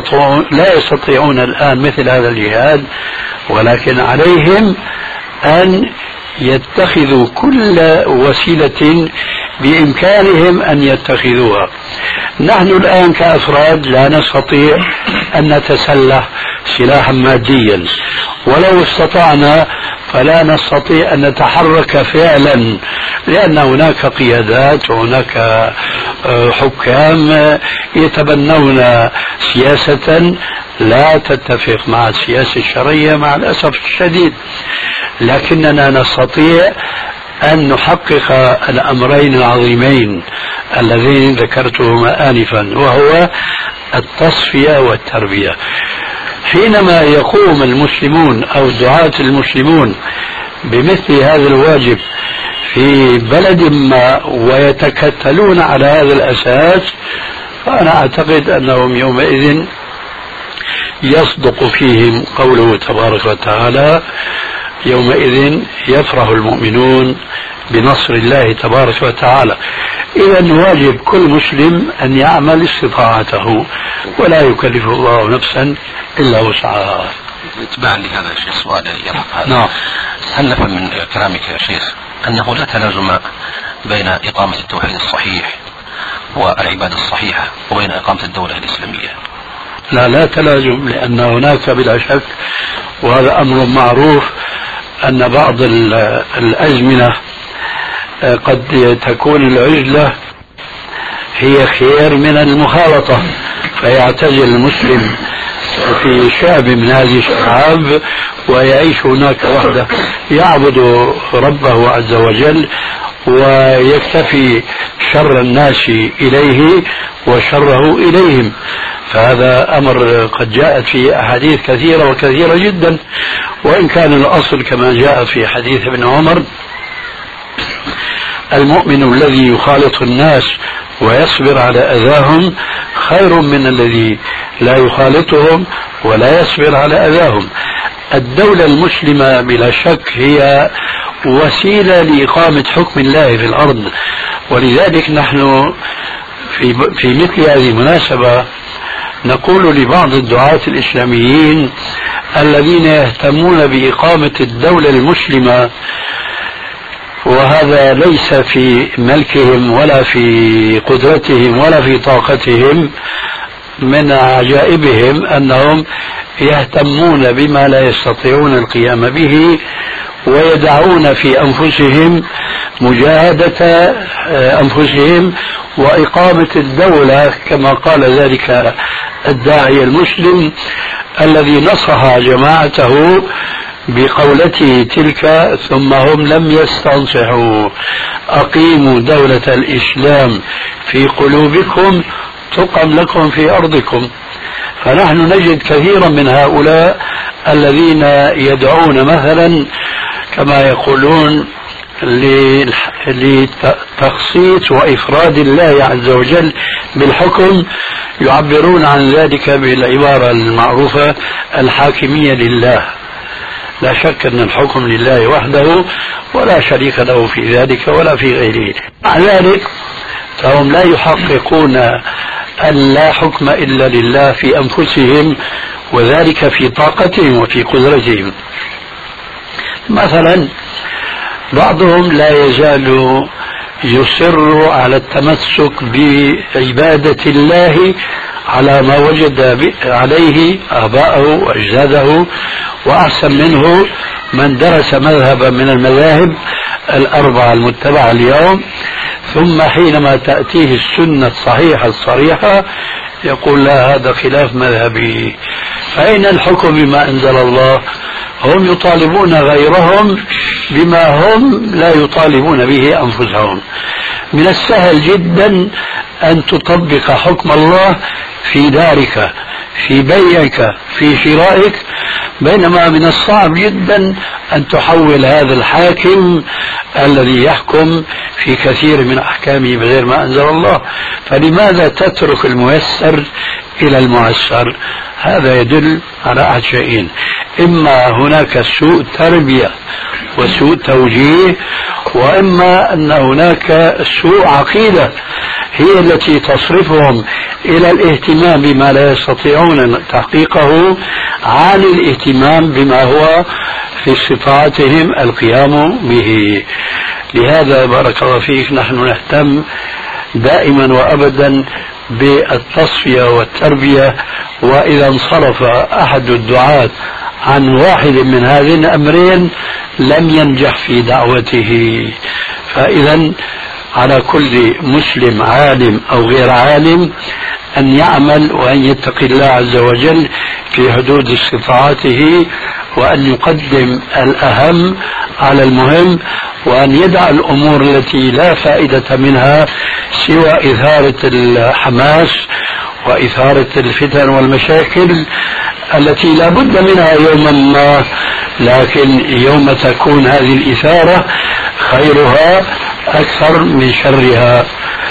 لا يستطيعون الآن مثل هذا الجهاد، ولكن عليهم أن يتخذوا كل وسيلة بإمكانهم أن يتخذوها. نحن الآن كأفراد لا نستطيع أن نتسلح سلاحا ماديا، ولو استطعنا فلا نستطيع أن نتحرك فعلا، لأن هناك قيادات وهناك حكام يتبنون سياسة لا تتفق مع السياسة الشرعية مع الأسف الشديد. لكننا نستطيع أن نحقق الأمرين العظيمين اللذين ذكرتهما آنفا، وهو التصفية والتربية. حينما يقوم المسلمون أو دعاة المسلمون بمثل هذا الواجب في بلد ما ويتكتلون على هذا الأساس، فأنا أعتقد أنهم يومئذ يصدق فيهم قوله تبارك وتعالى: يومئذ يفرح المؤمنون بنصر الله تبارك وتعالى. إذا واجب كل مسلم أن يعمل استطاعته ولا يكلف الله نفسا إلا وسعها. اتباعا لهذا الشيء سؤال يلحق هذا. نعم. هل نفهم من كلامك يا شيخ أنه لا تلازم بين إقامة التوحيد الصحيح والعبادة الصحيحة وبين إقامة الدولة الإسلامية؟ لا تلازم، لأن هناك بلا شك، وهذا أمر معروف، أن بعض الأزمنة قد تكون العزلة هي خير من المخالطة، فيعتزل المسلم في شعب من هذه الشعاب ويعيش هناك وحده يعبد ربه عز وجل ويكتفي شر الناس إليه وشره إليهم. فهذا أمر قد جاءت في أحاديث كثيرة وكثيرة جدا، وإن كان الأصل كما جاء في حديث ابن عمر: المؤمن الذي يخالط الناس ويصبر على أذاهم خير من الذي لا يخالطهم ولا يصبر على أذاهم. الدولة المسلمة بلا شك هي وسيلة لإقامة حكم الله في الأرض، ولذلك نحن في مثل هذه المناسبة نقول لبعض الدعاة الإسلاميين الذين يهتمون بإقامة الدولة المسلمة، وهذا ليس في ملكهم ولا في قدرتهم ولا في طاقتهم، من عجائبهم أنهم يهتمون بما لا يستطيعون القيام به ويدعون في أنفسهم مجاهدة أنفسهم وإقامة الدولة كما قال ذلك الداعية المسلم الذي نصح جماعته بقولته تلك: ثم هم لم يستنصحوا، أقيموا دولة الإسلام في قلوبكم تقم لكم في أرضكم. فنحن نجد كثيرا من هؤلاء الذين يدعون مثلا كما يقولون لتخصيص وإفراد الله عز وجل بالحكم، يعبرون عن ذلك بالعبارة المعروفة: الحاكمية لله. لا شك أن الحكم لله وحده ولا شريك له في ذلك ولا في غيره. مع ذلك فهم لا يحققون أن لا حكم إلا لله في أنفسهم، وذلك في طاقتهم وفي قدرتهم. مثلا بعضهم لا يزال يصر على التمسك بعبادة الله على ما وجد عليه آباءه وأجداده، وأحسن منه من درس مذهبا من المذاهب الأربعة المتبعة اليوم، ثم حينما تأتيه السنة الصحيحة الصريحة يقول: لا، هذا خلاف مذهبي. فأين الحكم بما أنزل الله؟ هم يطالبون غيرهم بما هم لا يطالبون به أنفسهم. من السهل جدا أن تطبق حكم الله في دارك، في بيعك، في شرائك، بينما من الصعب جدا أن تحول هذا الحاكم الذي يحكم في كثير من أحكامه بغير ما أنزل الله. فلماذا تترك الميسر إلى المعسر؟ هذا يدل على أحد شيئين: إما هناك سوء تربية وسوء توجيه، وإما أن هناك سوء عقيدة هي التي تصرفهم إلى الاهتمام بما لا يستطيعون تحقيقه عن الاهتمام بما هو في استطاعتهم القيام به. لهذا بارك الله فيك نحن نهتم دائما وأبدا بالتصفية والتربية، وإذا انصرف أحد الدعاة عن واحد من هذين الأمرين لم ينجح في دعوته. فإذا على كل مسلم عالم أو غير عالم أن يعمل وأن يتقي الله عز وجل في حدود استطاعته، وأن يقدم الأهم على المهم، وأن يدع الأمور التي لا فائدة منها سوى إثارة الحماس وإثارة الفتن والمشاكل التي لا بد منها يوما ما، لكن يوم تكون هذه الإثارة خيرها أكثر من شرها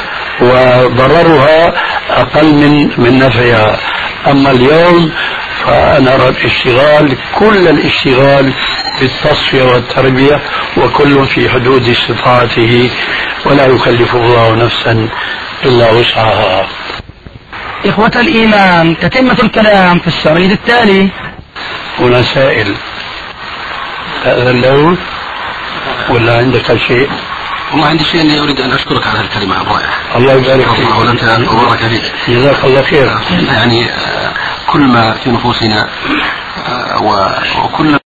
وضررها أقل من نفعها. أما اليوم فأنا أرى الاشتغال، كل الاشتغال بالتصفية والتربية، وكل في حدود استطاعته، ولا يكلف الله نفسا إلا وسعها. إخوة الإيمان، تتمة الكلام في الشريط التالي. هنا سائل، تأذن له ولا عندك شيء؟ وما عندي شيء، إني أريد أن أشكرك على الكلمة الرائعة. الله يبارك فيك. الله ولك وبارك فيك. جزاك الله خير. يعني كل ما في نفوسنا وكل